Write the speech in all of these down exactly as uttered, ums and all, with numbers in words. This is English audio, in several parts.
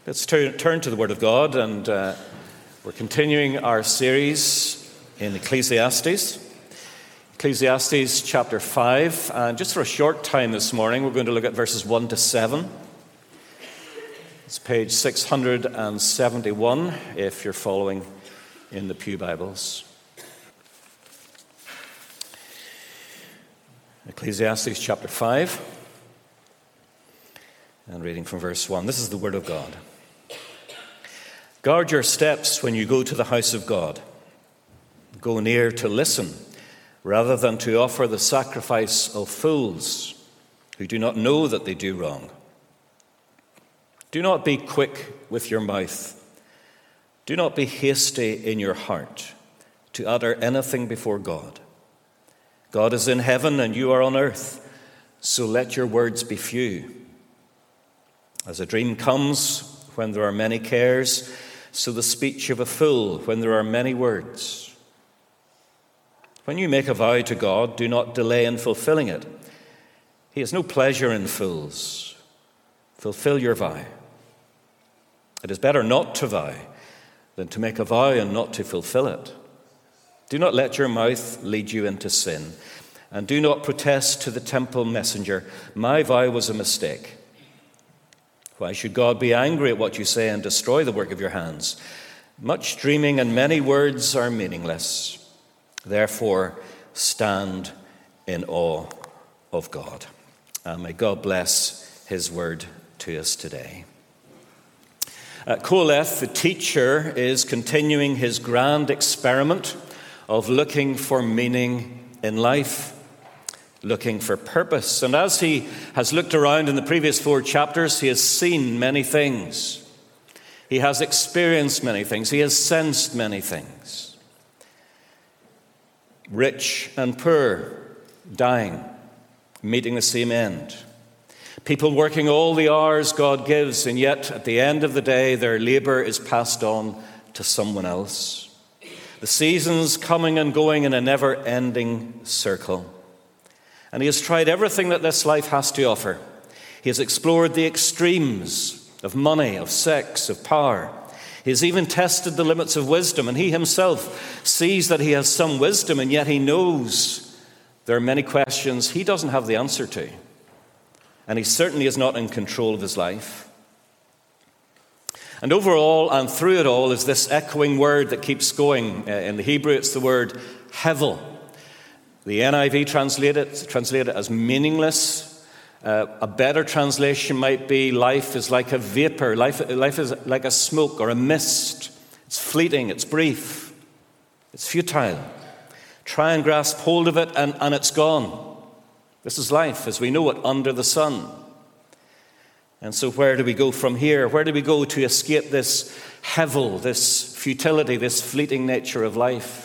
Let's turn, turn to the Word of God, and uh, we're continuing our series in Ecclesiastes. Ecclesiastes chapter five, and just for a short time this morning, we're going to look at verses one to seven. It's page six hundred seventy-one if you're following in the Pew Bibles. Ecclesiastes chapter five, and reading from verse one. This is the Word of God. Guard your steps when you go to the house of God. Go near to listen, rather than to offer the sacrifice of fools who do not know that they do wrong. Do not be quick with your mouth. Do not be hasty in your heart to utter anything before God. God is in heaven and you are on earth, so let your words be few. As a dream comes when there are many cares, so the speech of a fool when there are many words. When you make a vow to God, do not delay in fulfilling it. He has no pleasure in fools. Fulfill your vow. It is better not to vow than to make a vow and not to fulfill it. Do not let your mouth lead you into sin, and do not protest to the temple messenger, my vow was a mistake. Why should God be angry at what you say and destroy the work of your hands? Much dreaming and many words are meaningless. Therefore, stand in awe of God. And may God bless his word to us today. Uh, Qoheleth, the teacher, is continuing his grand experiment of looking for meaning in life, looking for purpose. And as he has looked around in the previous four chapters, he has seen many things. He has experienced many things. He has sensed many things. Rich and poor, dying, meeting the same end. People working all the hours God gives, and yet at the end of the day, their labor is passed on to someone else. The seasons coming and going in a never-ending circle. And he has tried everything that this life has to offer. He has explored the extremes of money, of sex, of power. He has even tested the limits of wisdom, and he himself sees that he has some wisdom, and yet he knows there are many questions he doesn't have the answer to. And he certainly is not in control of his life. And overall and through it all is this echoing word that keeps going. In the Hebrew, it's the word hevel. The N I V translate it, translate it as meaningless. Uh, a better translation might be life is like a vapor. Life, life is like a smoke or a mist. It's fleeting, it's brief, it's futile. Try and grasp hold of it and, and it's gone. This is life as we know it under the sun. And so where do we go from here? Where do we go to escape this hevel, this futility, this fleeting nature of life?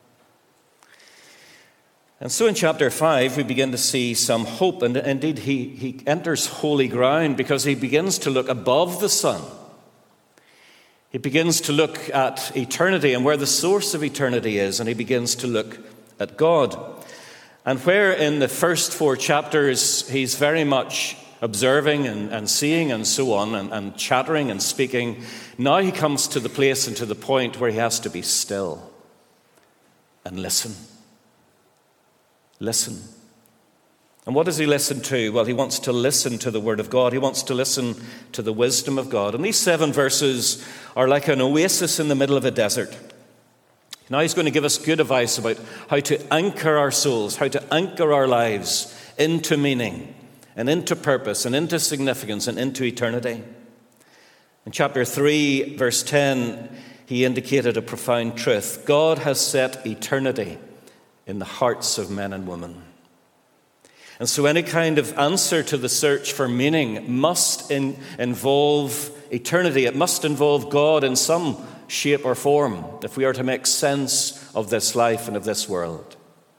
And so in chapter five, we begin to see some hope. And indeed, he, he enters holy ground because he begins to look above the sun. He begins to look at eternity and where the source of eternity is. And he begins to look at God. And where in the first four chapters, he's very much observing and, and seeing and so on and, and chattering and speaking. Now he comes to the place and to the point where he has to be still and listen. Listen. And what does he listen to? Well, he wants to listen to the Word of God. He wants to listen to the wisdom of God. And these seven verses are like an oasis in the middle of a desert. Now he's going to give us good advice about how to anchor our souls, how to anchor our lives into meaning and into purpose and into significance and into eternity. In chapter three, verse ten, he indicated a profound truth. God has set eternity in the hearts of men and women. And so any kind of answer to the search for meaning must in, involve eternity. It must involve God in some shape or form if we are to make sense of this life and of this world.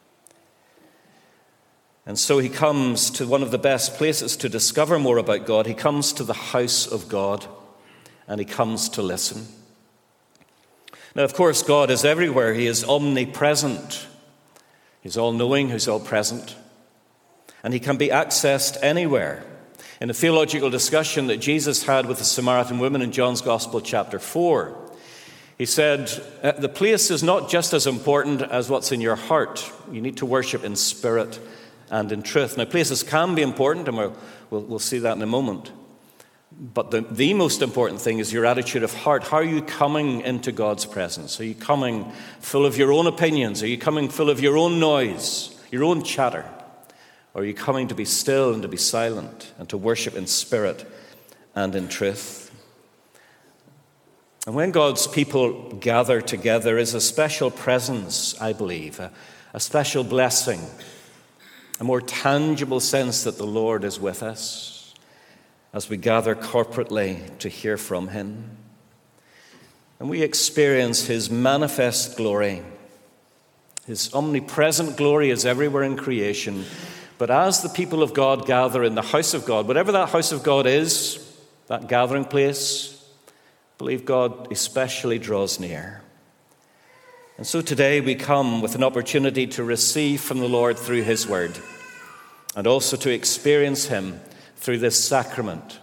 And so he comes to one of the best places to discover more about God. He comes to the house of God, and he comes to listen. Now, of course, God is everywhere. He is omnipresent. He's all-knowing, he's all-present. And he can be accessed anywhere. In a theological discussion that Jesus had with the Samaritan woman in John's Gospel, chapter four, he said, the place is not just as important as what's in your heart. You need to worship in spirit and in truth. Now, places can be important, and we'll, we'll, we'll see that in a moment. But the, the most important thing is your attitude of heart. How are you coming into God's presence? Are you coming full of your own opinions? Are you coming full of your own noise, your own chatter? Or are you coming to be still and to be silent and to worship in spirit and in truth? And when God's people gather together, there is a special presence, I believe, a, a special blessing, a more tangible sense that the Lord is with us as we gather corporately to hear from him. And we experience his manifest glory. His omnipresent glory is everywhere in creation. But as the people of God gather in the house of God, whatever that house of God is, that gathering place, I believe God especially draws near. And so today we come with an opportunity to receive from the Lord through his word, and also to experience him through this sacrament.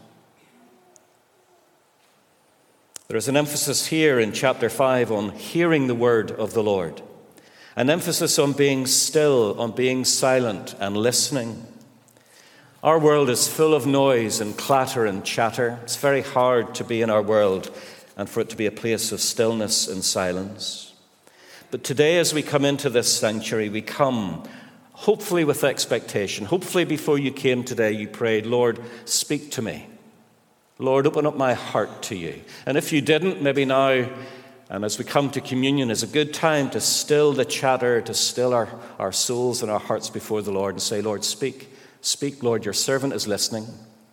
There is an emphasis here in chapter five on hearing the word of the Lord, an emphasis on being still, on being silent and listening. Our world is full of noise and clatter and chatter. It's very hard to be in our world and for it to be a place of stillness and silence. But today, as we come into this sanctuary, we come hopefully with expectation. Hopefully before you came today, you prayed, Lord, speak to me. Lord, open up my heart to you. And if you didn't, maybe now, and as we come to communion, is a good time to still the chatter, to still our, our souls and our hearts before the Lord and say, Lord, speak. Speak, Lord, your servant is listening.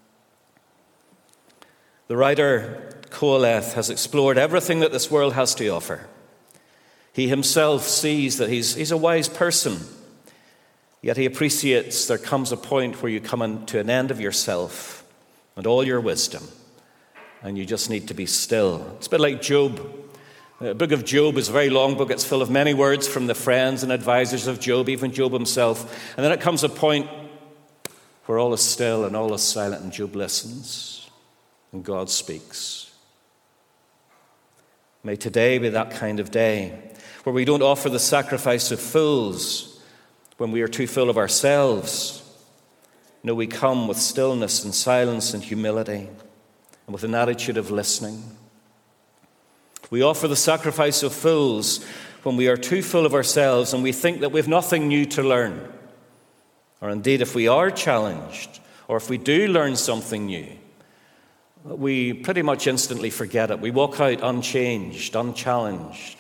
The writer Qoheleth has explored everything that this world has to offer. He himself sees that he's, he's a wise person. Yet he appreciates there comes a point where you come to an end of yourself and all your wisdom, and you just need to be still. It's a bit like Job. The book of Job is a very long book. It's full of many words from the friends and advisors of Job, even Job himself. And then it comes a point where all is still and all is silent, and Job listens, and God speaks. May today be that kind of day where we don't offer the sacrifice of fools when we are too full of ourselves. No, we come with stillness and silence and humility and with an attitude of listening. We offer the sacrifice of fools when we are too full of ourselves and we think that we have nothing new to learn. Or indeed, if we are challenged, or if we do learn something new, we pretty much instantly forget it. We walk out unchanged, unchallenged.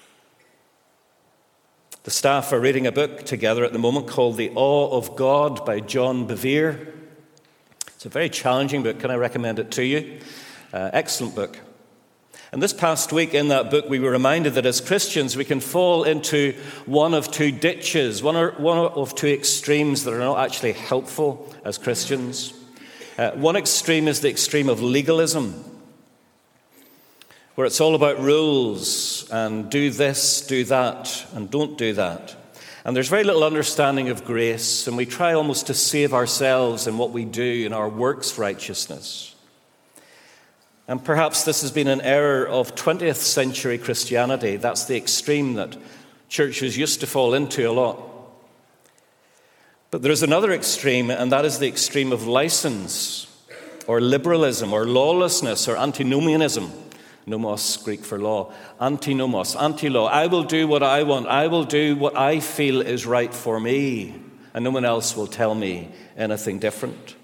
The staff are reading a book together at the moment called The Awe of God by John Bevere. It's a very challenging book. Can I recommend it to you? Uh, excellent book. And this past week in that book, we were reminded that as Christians, we can fall into one of two ditches, one, or, one of two extremes that are not actually helpful as Christians. Uh, one extreme is the extreme of legalism, where it's all about rules and do this, do that, and don't do that. And there's very little understanding of grace, and we try almost to save ourselves in what we do in our works righteousness. And perhaps this has been an error of twentieth century Christianity. That's the extreme that churches used to fall into a lot. But there's another extreme, and that is the extreme of license, or liberalism, or lawlessness, or antinomianism. Nomos, Greek for law. Antinomos, anti-law. I will do what I want. I will do what I feel is right for me, and no one else will tell me anything different.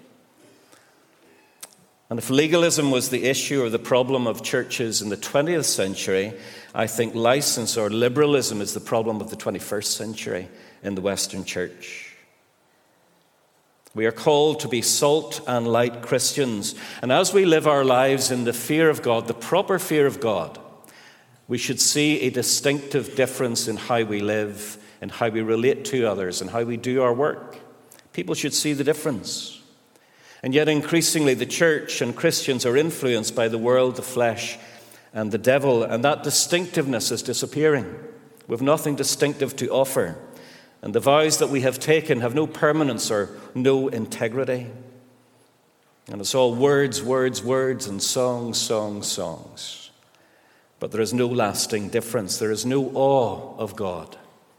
And if legalism was the issue or the problem of churches in the twentieth century, I think license or liberalism is the problem of the twenty-first century in the Western church. We are called to be salt and light Christians. And as we live our lives in the fear of God, the proper fear of God, we should see a distinctive difference in how we live, in how we relate to others, and how we do our work. People should see the difference. And yet increasingly the church and Christians are influenced by the world, the flesh, and the devil, and that distinctiveness is disappearing. We have nothing distinctive to offer. And the vows that we have taken have no permanence or no integrity. And it's all words, words, words, and songs, songs, songs. But there is no lasting difference. There is no awe of God.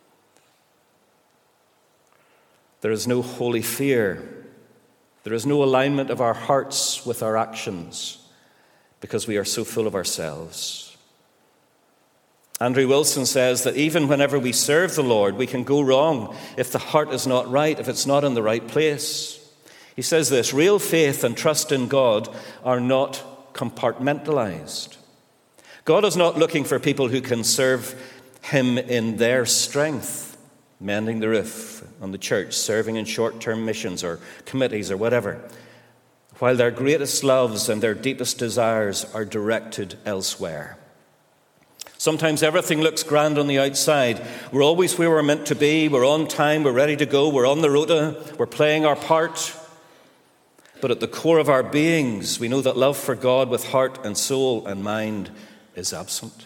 There is no holy fear. There is no alignment of our hearts with our actions because we are so full of ourselves. Andrew Wilson says that even whenever we serve the Lord, we can go wrong if the heart is not right, if it's not in the right place. He says this: real faith and trust in God are not compartmentalized. God is not looking for people who can serve him in their strength, mending the roof on the church, serving in short-term missions or committees or whatever, while their greatest loves and their deepest desires are directed elsewhere. Sometimes everything looks grand on the outside. We're always where we're meant to be. We're on time. We're ready to go. We're on the rota. We're playing our part. But at the core of our beings, we know that love for God with heart and soul and mind is absent.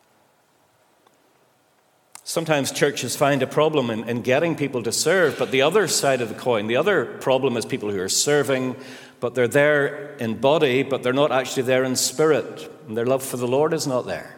Sometimes churches find a problem in, in getting people to serve, but the other side of the coin, the other problem is people who are serving, but they're there in body, but they're not actually there in spirit, and their love for the Lord is not there.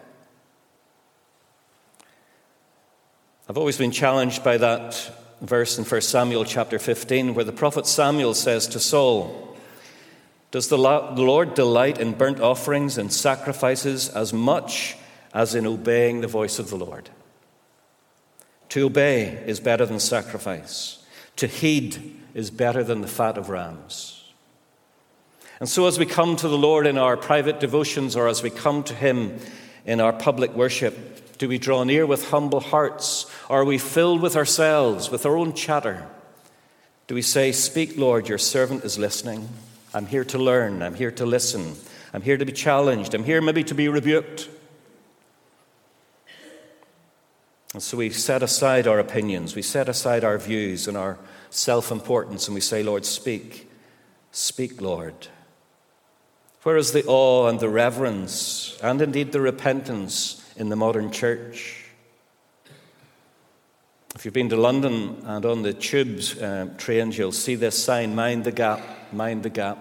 I've always been challenged by that verse in First Samuel chapter fifteen, where the prophet Samuel says to Saul, "Does the Lord delight in burnt offerings and sacrifices as much as in obeying the voice of the Lord?" To obey is better than sacrifice. To heed is better than the fat of rams. And so as we come to the Lord in our private devotions, or as we come to him in our public worship, do we draw near with humble hearts? Or are we filled with ourselves, with our own chatter? Do we say, "Speak, Lord, your servant is listening. I'm here to learn. I'm here to listen. I'm here to be challenged. I'm here maybe to be rebuked." And so we set aside our opinions. We set aside our views and our self-importance, and we say, "Lord, speak. Speak, Lord." Where is the awe and the reverence, and indeed the repentance in the modern church? If you've been to London and on the tubes uh, trains, you'll see this sign, "Mind the gap, mind the gap."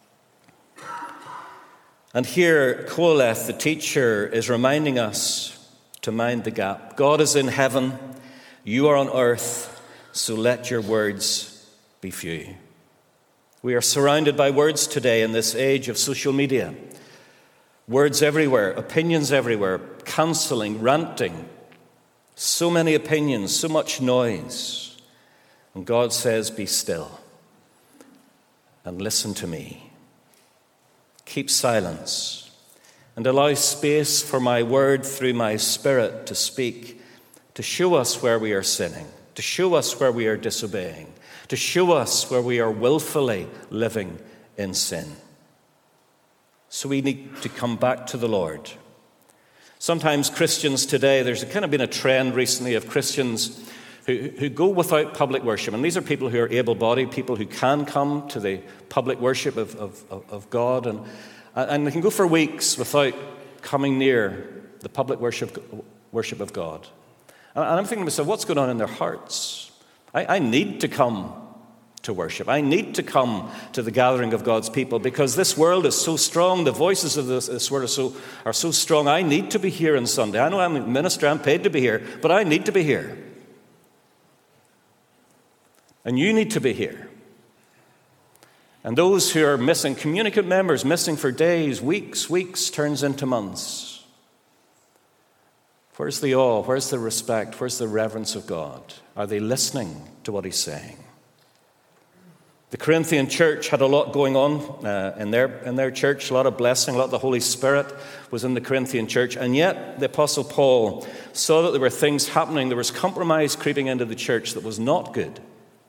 And here, Qoheleth, the teacher, is reminding us to mind the gap. God is in heaven, you are on earth, so let your words be few. We are surrounded by words today in this age of social media. Words everywhere, opinions everywhere, counseling, ranting. So many opinions, so much noise. And God says, "Be still and listen to me. Keep silence and allow space for my word through my Spirit to speak, to show us where we are sinning, to show us where we are disobeying, to show us where we are willfully living in sin." So we need to come back to the Lord. Sometimes Christians today, there's kind of been a trend recently of Christians who, who go without public worship. And these are people who are able-bodied, people who can come to the public worship of, of, of God. And, and they can go for weeks without coming near the public worship, worship of God. And I'm thinking to myself, what's going on in their hearts? I, I need to come to worship. I need to come to the gathering of God's people because this world is so strong. The voices of this, this world are so, are so strong. I need to be here on Sunday. I know I'm a minister. I'm paid to be here. But I need to be here. And you need to be here. And those who are missing, communicant members, missing for days, weeks, weeks, turns into months. Where's the awe? Where's the respect? Where's the reverence of God? Are they listening to what he's saying? The Corinthian church had a lot going on uh, in their in their church, a lot of blessing, a lot of the Holy Spirit was in the Corinthian church. And yet the Apostle Paul saw that there were things happening. There was compromise creeping into the church that was not good.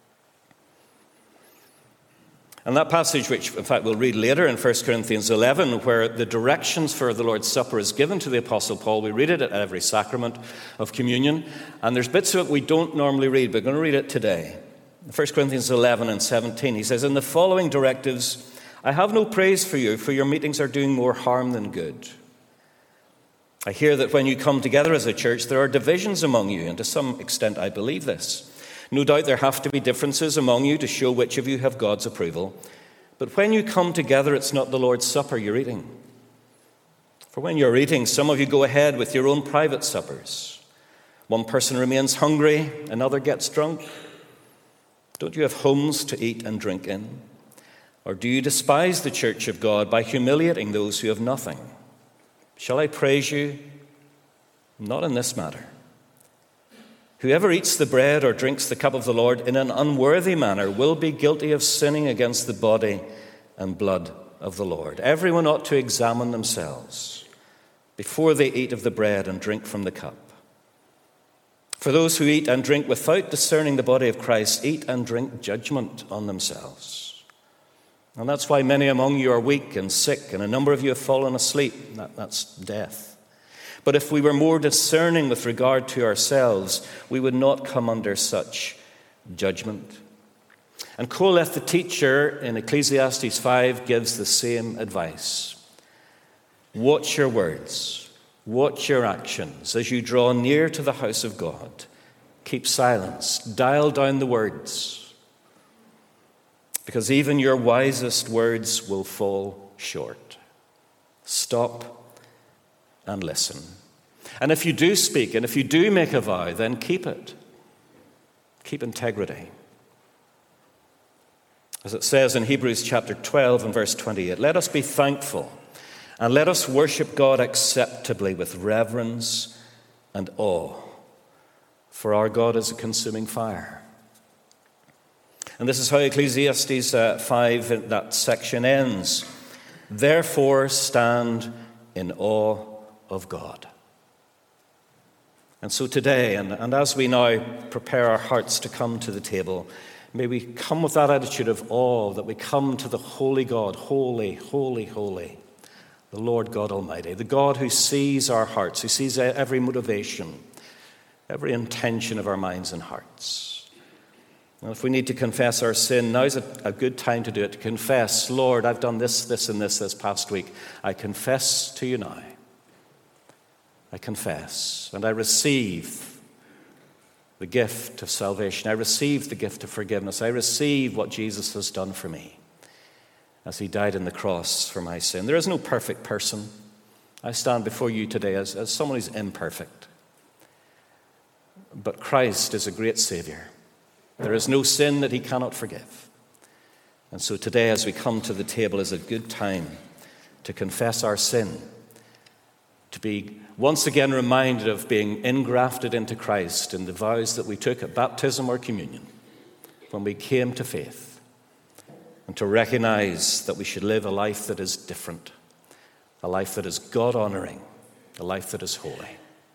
And that passage, which in fact we'll read later in First Corinthians eleven, where the directions for the Lord's Supper is given to the Apostle Paul. We read it at every sacrament of communion. And there's bits of it we don't normally read, but we're going to read it today. First Corinthians eleven and seventeen, he says, "In the following directives, I have no praise for you, for your meetings are doing more harm than good. I hear that when you come together as a church, there are divisions among you, and to some extent I believe this. No doubt there have to be differences among you to show which of you have God's approval. But when you come together, it's not the Lord's Supper you're eating. For when you're eating, some of you go ahead with your own private suppers. One person remains hungry, another gets drunk. Don't you have homes to eat and drink in? Or do you despise the church of God by humiliating those who have nothing? Shall I praise you? Not in this matter. Whoever eats the bread or drinks the cup of the Lord in an unworthy manner will be guilty of sinning against the body and blood of the Lord. Everyone ought to examine themselves before they eat of the bread and drink from the cup. For those who eat and drink without discerning the body of Christ eat and drink judgment on themselves. And that's why many among you are weak and sick, and a number of you have fallen asleep. That, that's death. But if we were more discerning with regard to ourselves, we would not come under such judgment. And Qoheleth, the teacher in Ecclesiastes five, gives the same advice. Watch your words, watch your actions as you draw near to the house of God. Keep silence, dial down the words, because even your wisest words will fall short. Stop and listen. And if you do speak, and if you do make a vow, then keep it. Keep integrity. As it says in Hebrews chapter twelve and verse twenty-eight, let us be thankful and let us worship God acceptably with reverence and awe, for our God is a consuming fire. And this is how Ecclesiastes five, that section ends. Therefore stand in awe of God. And so today, and, and as we now prepare our hearts to come to the table, may we come with that attitude of awe, that we come to the holy God, holy, holy, holy, the Lord God Almighty, the God who sees our hearts, who sees every motivation, every intention of our minds and hearts. And if we need to confess our sin, now's a, a good time to do it, to confess, Lord, I've done this, this, and this this past week. I confess to you now. I confess, and I receive the gift of salvation. I receive the gift of forgiveness. I receive what Jesus has done for me as he died on the cross for my sin. There is no perfect person. I stand before you today as, as someone who's imperfect. But Christ is a great Savior. There is no sin that he cannot forgive. And so today, as we come to the table, is a good time to confess our sin, to be once again reminded of being engrafted into Christ in the vows that we took at baptism or communion when we came to faith, and to recognize that we should live a life that is different, a life that is God-honoring, a life that is holy.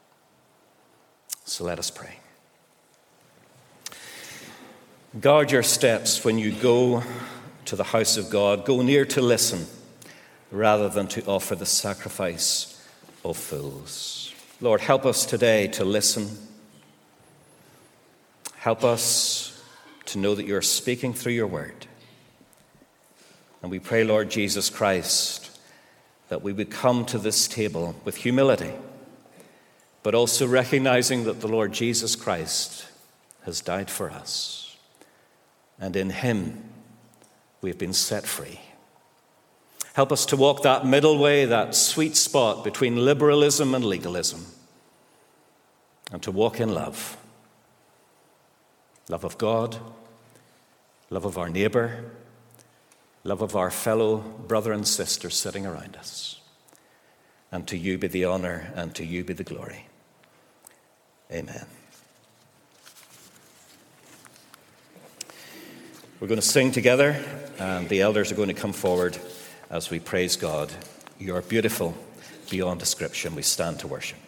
So let us pray. Guard your steps when you go to the house of God. Go near to listen rather than to offer the sacrifice of fools. Lord, help us today to listen. Help us to know that you're speaking through your word. And we pray, Lord Jesus Christ, that we would come to this table with humility, but also recognizing that the Lord Jesus Christ has died for us. And in him we've been set free. Help us to walk that middle way, that sweet spot between liberalism and legalism, and to walk in love. Love of God, love of our neighbor, love of our fellow brother and sister sitting around us. And to you be the honor, and to you be the glory. Amen. We're going to sing together, and the elders are going to come forward as we praise God. You are beautiful beyond description. We stand to worship.